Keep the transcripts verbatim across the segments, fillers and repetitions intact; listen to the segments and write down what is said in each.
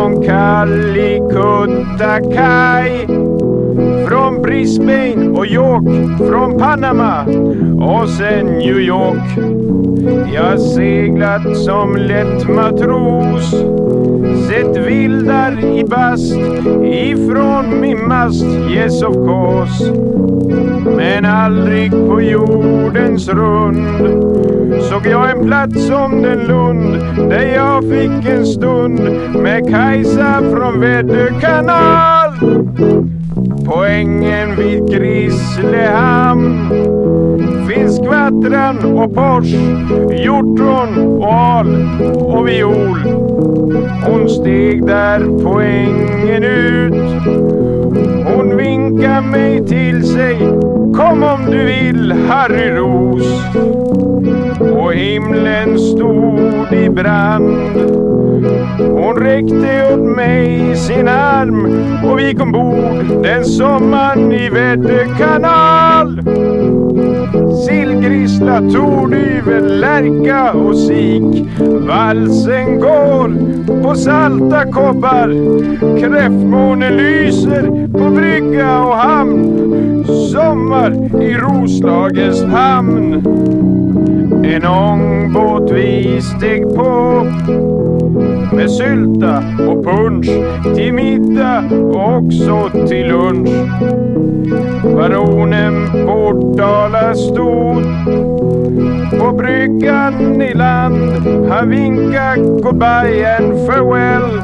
från Calcutta Kai, från Brisbane och York, från Panama och sen New York. Jag seglat som lätt matros, sett vildar i bast ifrån min mast, yes of course. Men aldrig på jordens rund såg jag en plats som den Lund, där jag fick en stund med Kajsa från Väddö kanal. På ängen vid Grisslehamn finns kvattran och pors, hjortron och al och viol. Hon steg där på ängen ut, hon vinkade mig till sig, kom om du vill Harry Ros. Och himlen stod i brand, hon räckte åt mig sin arm och vi kom bord den sommaren i Väddö kanal. Sillgrissla, tordyvel, lärka och sik, valsen går på salta kobbar, kräftmånen lyser på brygga och hamn, sommar i Roslagens hamn. En ångbåt vi steg på med sylta och punch till middag och också till lunch. Baronen Bortala stod på bryggan i land, han vinkade goodbye and farewell.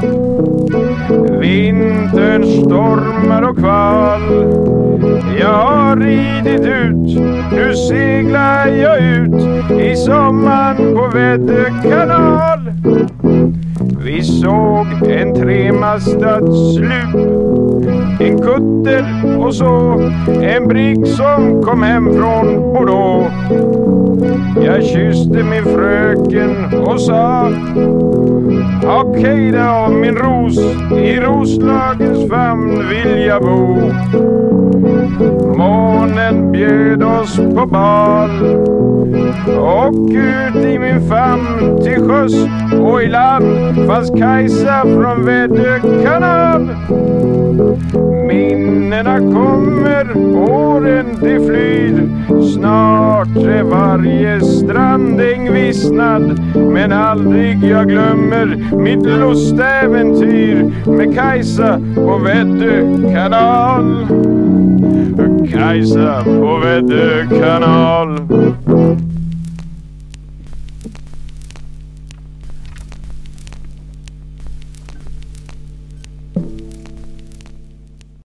Vinterns stormar och kval, jag har ridit ut, nu seglar jag ut i sommaren på Väddö kanal. Vi såg en tremastad slup, en kutter och så en brigg som kom hem från Bordeaux. Jag kysste min fröken och sa okej då min ros, i Roslagens famn vill jag bo. Månen bjöd oss på bal och ut i min famn till sjöss och i land fanns Kajsa från Väddö kanal. Minnena kommer, åren de flyr, snart är varje strandäng vissnad, men aldrig jag glömmer mitt lustäventyr med Kajsa på Väddö kanal. Kajsa på Väddö kanal.